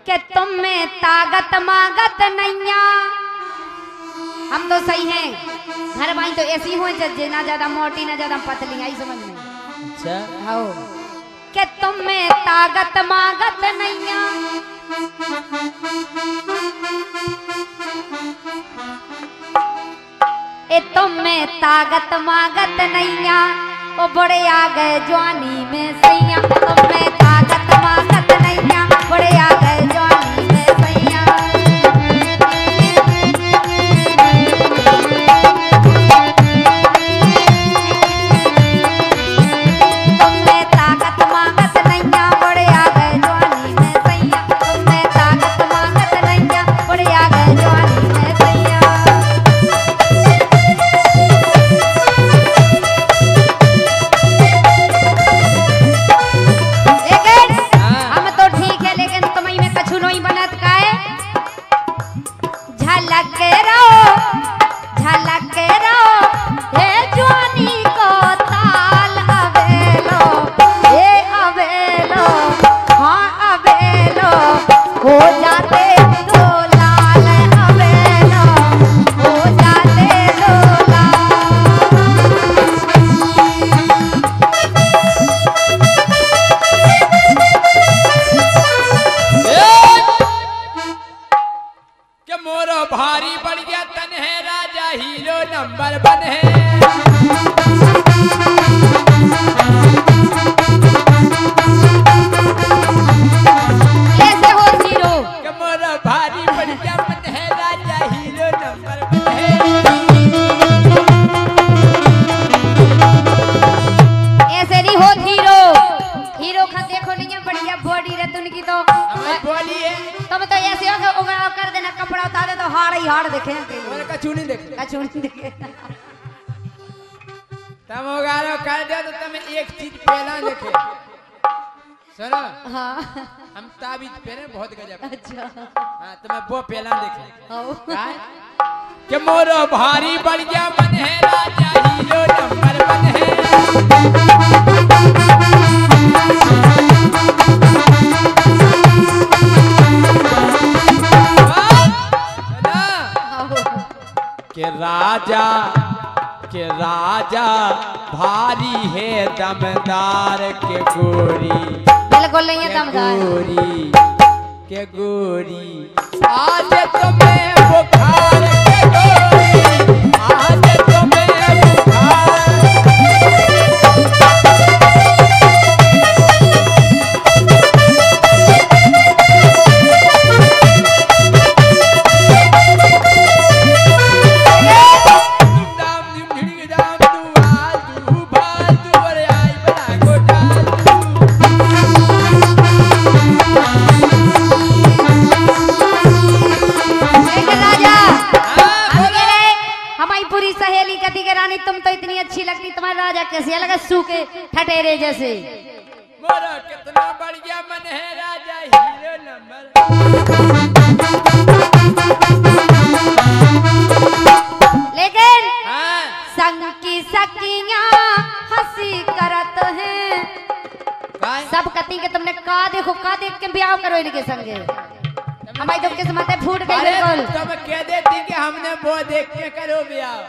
कि तुम में ताकत मागत नैया। हम तो सही हैं, घर वाली तो ऐसी हो जज्जे, ना ज्यादा मोटी ना ज्यादा पतली, आई समझ में। अच्छा हो कि तुम में ताकत मागत नैया। ए तुम में ताकत मागत नैया, ओ बड़े आ गए जवानी में सैया। तुम में ताकत मागत नैया, बड़े आ गए जवानी में सैया। तुम में ताकत मागत नैया, बड़े आ गए जवानी में सैया। तुम में ताकत मागत नैया, बड़े आ गए जवानी में सैया। भारी बढ़ गया तन है, राजा हीरो नंबर वन है। ऐसे हो हीरो कि मोरा भारी बढ़ गया मन है, राजा हीरो नंबर वन है। ऐसे नहीं हो हीरो, हीरो का देखो नहीं है बढ़िया बॉडी रहती उनकी, तो हमारी बॉडी है। तुम तो ऐसे हो कि उगाड़ कर देना, कपड़ा उतार दे तो हाड़ ही हाड़ देखे, और कचूनी देख कचूनी देखे। तुम उगाड़ो कर दो तो तुम्हें एक चीज पहला देखे। सुनो हाँ हम ताबीज पहने बहुत गजब। अच्छा हाँ तुम्हें वो पहला देखे आओ। कि मोरो भारी बढ़ गया मन है, राजा हीरो नंबर वन है। के राजा भारी है दमदार के गोरी, बिल्कुल नहीं है दमदार। के गोरी आज तुम्हें बुखार के गोरी, आज तुम्हें बुखार। तुम तो इतनी अच्छी लगती, तुम्हारा राजा कैसे लगा, सूखे ठटेरे जैसे। मोरा कितना बढ़िया मन है, राजा हीरो नंबर। लेकिन संग की सखियां हंसी करत हैं, सब कती के तुमने का देखो का देख के ब्याह करो इनके संगे। हमारी तो किस्मत फूट गई बिल्कुल। तुम कह देती कि हमने वो देख के करो ब्याह।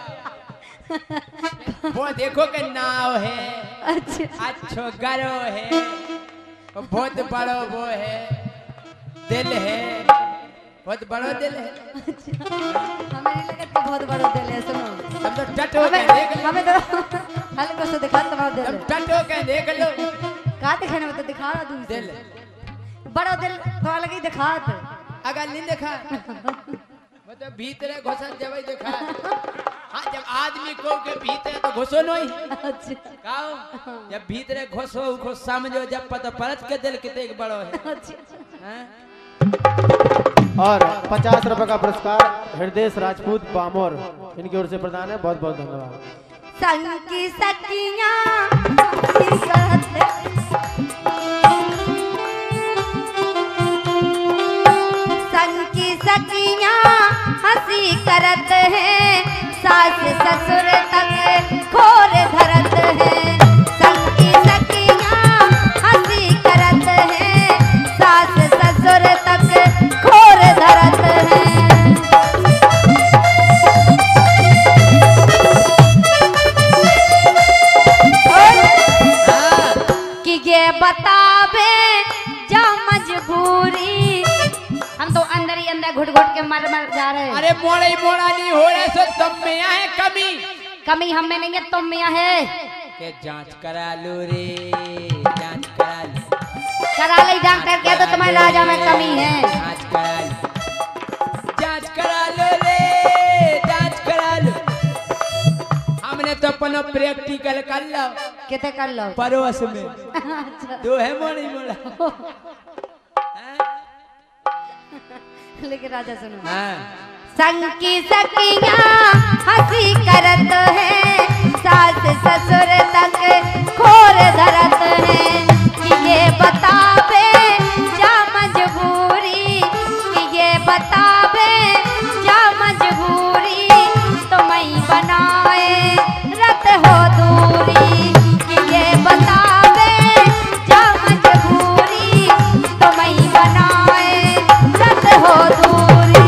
वो देखो कि नाव है, अच्छो गरो है, बहुत बड़ो वो है, दिल है, बहुत बड़ो दिल है। हमें नहीं लगा कि बहुत बड़ा दिल है। सुनो तुम तो टटो के देख लो, हमें तो हल्का सा दिखा तुम्हारा दिल। तुम टटो के देख लो। का दिखाने में तो दिखा रहा दूर दिल बड़ा दिल तो लगी दिखा तो अगर नहीं देखा वो तो भीतर घुसल जब देखा। हाँ जब आदमी को के भीतर तो घुसो नहीं। अच्छा काओ जब भीतर घुसो उसको समझो, जब पता परत के दिल कितने बड़ो है। हाँ? और 50 रुपए का पुरस्कार हृदय राजपूत बामोर इनकी ओर से प्रदान है। बहुत बहुत धन्यवाद। संग की सखियां हंसी करत है, सास ससुर तक खोर धरत है। संग की सखियां हंसी करत है, सास ससुर तक तुमने घुट घुट के मर मर जा रहे। अरे मोड़ा ही मोड़ा नहीं हो रहे सो तुम में है कमी। कमी हम में नहीं है, तुम में है। के जांच करा लो रे, जांच करा लो। करा ले डॉक्टर के तो तुम्हारे राजा में कमी है। जांच करा लो, जांच करा लो रे, जांच करा लो। हमने तो अपना प्रैक्टिकल कर लो। कितने कर लो? परोस में दो है मोड़ी मोड़ा। लेकिन राजा सुनो। हाँ। संग की सखियां हंसी करत है, सास ससुर तक खोर धरत है। कि ये बतावे जा मजबूरी, कि ये बतावे जा मजबूरी, तुम्हें बनाए रत हो दूरी। कि ये बतावे जा मजबूरी, तुम्हें बनाए रत हो दूरी।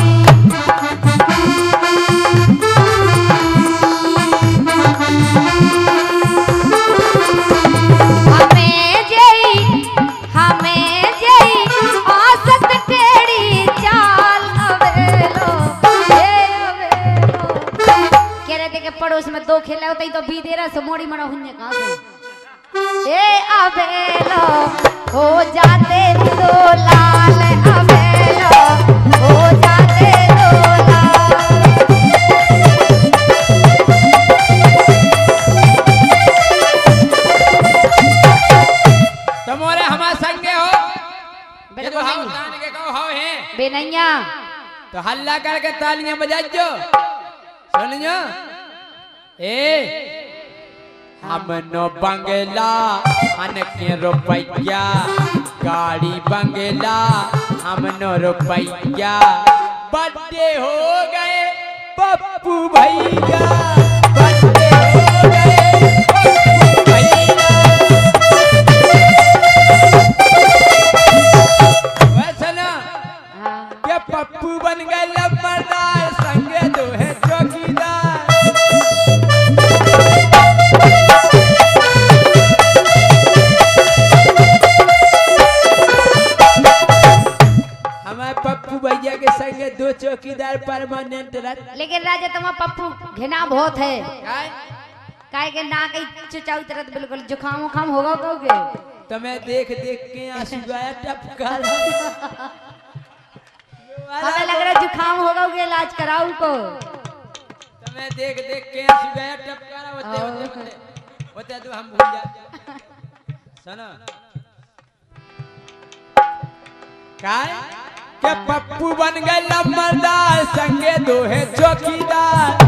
हमें जई आसत टेढ़ी चाल अवेलो, अवेलो। कह रहे थे कि पड़ोस में दो खेला होता ही तो भी दे रहा सो मोड़ी मना हुन्ने कहाँ से। ए अवेलो हो जाते दो लाल, अवेलो हो जाते दो लाल। तुम्हारे हमारे संगे हो। बिल्कुल हाउ तान के कहो हाउ है बेनैया। तो हल्ला करके तालियां बजाजो। सुनियो ए हमनो बंगला अनके रुपया, गाड़ी बंगला हमनो रुपया। बर्थडे हो गए पप्पू भैया, बर्थडे हो गए पप्पू भैया। वैसे ना क्या पप्पू बन गए लम्बरदार, संगे दो है चौकीदार। हमारे पप्पू भैया के संगे दो चौकीदार परमानेंट रह। लेकिन राजा तुम्हारा पप्पू घिना बहुत है। काहे के ना कहीं चुचाऊ तरह बिल्कुल जुकाम उखाम होगा कहोगे। तुम्हें देख देख के आंसू आया टपका। हमें लग रहा है जुकाम होगा उगे, इलाज कराओ को। तुम्हें देख देख के आंसू आया टपका। होते तो हम भूल जाते। सुनो क्या पप्पू बन गए लम्बरदार, संगे दो है चौकीदार।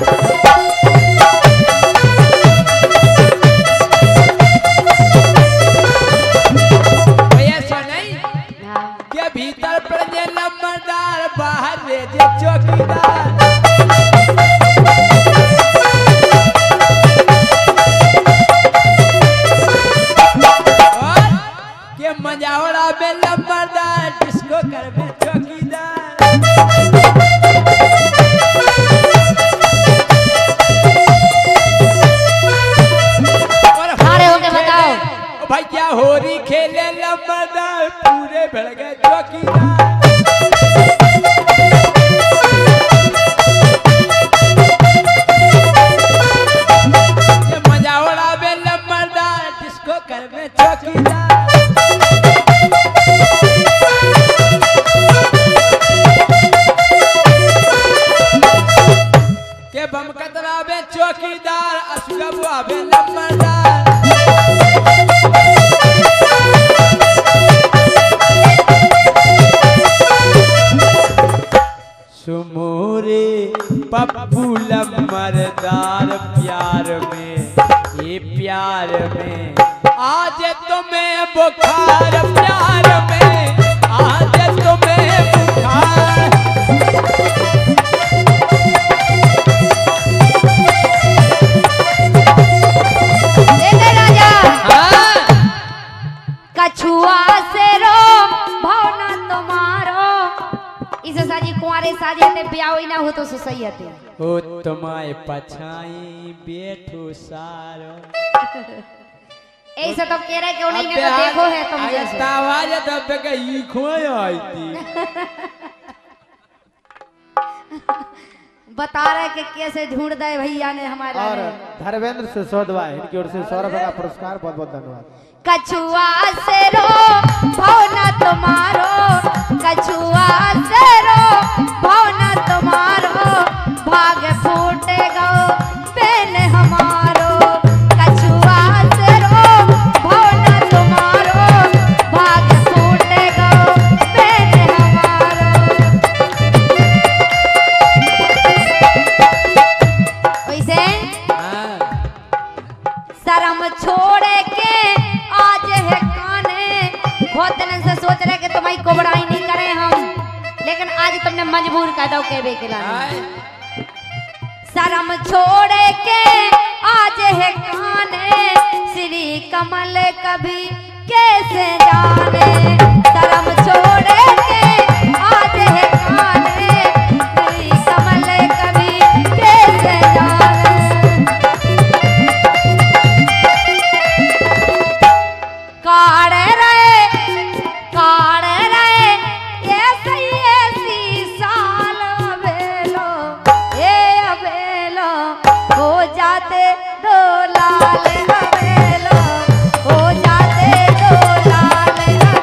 के भीतर प्रजे लम्बरदार, बाहर रेजे चौकीदार। और के मजावड़ा में लम्बरदार, डिस्को कर में चौकीदार। और खड़े होके बताओ भाई क्या होरी खेले लम्बरदार, पूरे भड़ गए चौकीदार। ये मजावड़ा में लम्बरदार, डिस्को कर में चौकीदार। के बम कतरा में चौकीदार, असुगबुआ में लम्बरदार। सुमोरे पप्पू लम्बरदार, प्यार में ये प्यार में आज तुम्हें बुखार, प्यार में आज तुम्हें बुखार। देखे राजा। हाँ। कछुआ से रो भावना तुम्हारो, इसे साजी कुंवारे साजे ते ब्याह ही ना हो तो सही हते। हो तुम्हारे पछाई बैठो सारो। ऐसा तो कह रहे क्यों नहीं, तो देखो है तुम जैसे। आवाज तब के ई खोय आईती। बता रहे कि कैसे ढूंढ दे भैया ने हमारे और धर्मेंद्र सिसोदवा इनकी ओर से 100 रुपए का पुरस्कार। बहुत बहुत धन्यवाद। कछुआ से रो भवना तुम्हारो, कछुआ से रो भवना तुम्हारो, भाग फूटे गो बेन हमारो। कछुआ से रो भवना तुम्हारो, भाग फूटे गो बेन हमारो। वैसे शर्म छोड़े के आज है काने, बहुत दिन से सोच रहे कि तुम्हारी कोबड़ाई नहीं करें हम, लेकिन आज तुमने मजबूर कर दो के लाने। शर्म छोड़े के आज है काने, श्री कमल कभी कैसे जाने।